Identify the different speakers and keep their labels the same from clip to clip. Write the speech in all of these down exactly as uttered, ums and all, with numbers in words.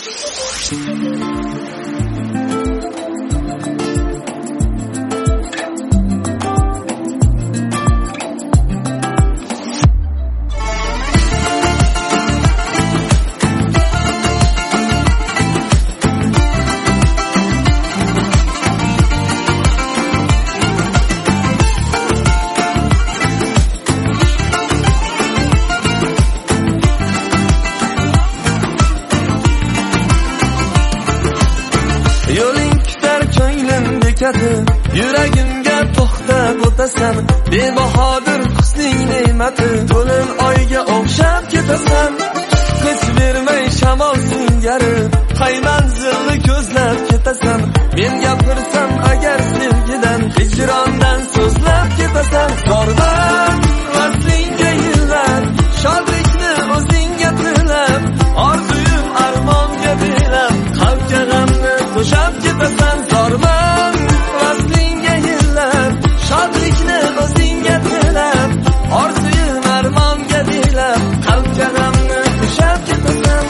Speaker 1: Yuragimga to'xtab o'tasan, bebahodir husning ne'mati, to'lin oyga o'xshab ketasan. Hech bermay shamol singari, qay manzilni ko'zlab ketasan. Men gapirsam agar sevgidan, hijrondan so'zlab ketasan. Zordan vaslingga yillar, shodlikni o'zingga tilab, orzuyim armonga belab, qalbga g'amni qo'shab ketasan. Zorman vaslingga yillar, shodlikni o'zingga tilab, orzuyim armonga belab, qalbga g'amni qo'shab ketasan.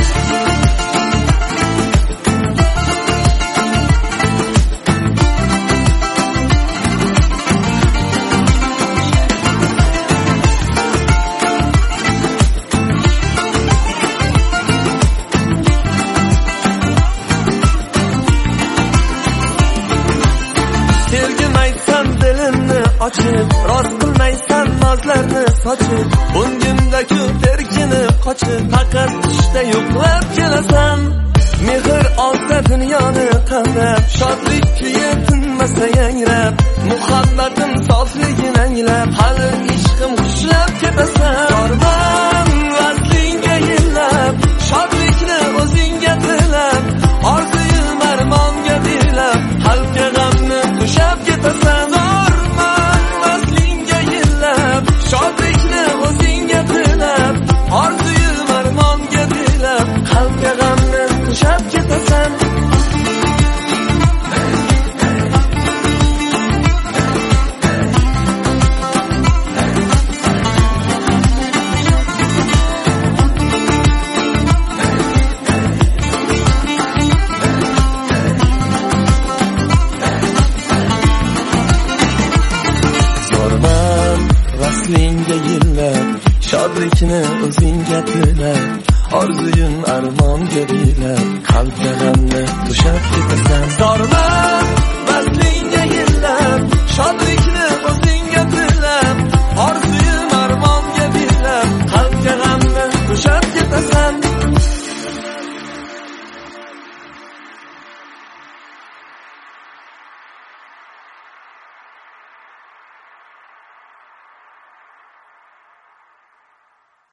Speaker 1: Ochib, rost qilmaysan nozlarni sochib, o'ngimda ko'p erkini qochib, faqat tushda yo'qlab kelasan. Mehr olsa dunyoni qamrab, shodlik kuyi tinmasa yangrab, muhabbatim sofligini anglab, hali ishqim xushlab ketasan. Zorman vaslingga yillab, shodlikni o'zingga tilab, orzuyim armonga belab, qalbga g'amni qo'shab ketasan. Shodlikni o'zingga tilab, orzuyim armonga belab, qalbga g'amni qo'shab ketasan. Vaslingga yillab, shodlikni o'zingga tilab, orzuyim armonga belab, qalbga g'amni qo'shab ketasan. Zorman vaslingga yillab, shodlik